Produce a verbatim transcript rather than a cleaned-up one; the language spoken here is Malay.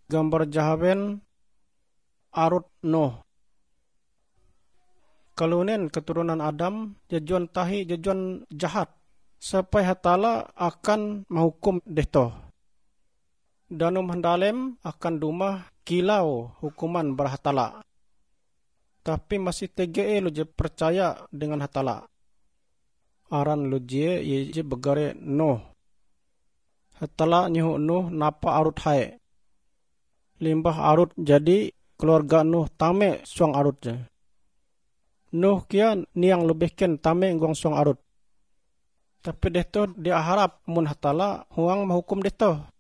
gambar jahaben arut Nuh. Kalunen keturunan Adam jajuan tahi jajuan jahat sampai hatala akan menghukum dehto. Danum handalem akan dumah kilau hukuman berhatala. Tapi masih tege lu je percaya dengan hatala. Aran lu je ye je begare Nuh. Hatala nyihu Nuh napa arut hai. Limbah arut jadi keluarga Nuh tame suang arut je. Nuh kia niang lebihken tame nguang suang arut. Tapi dehto dia harap mun hatala huang menghukum dehto.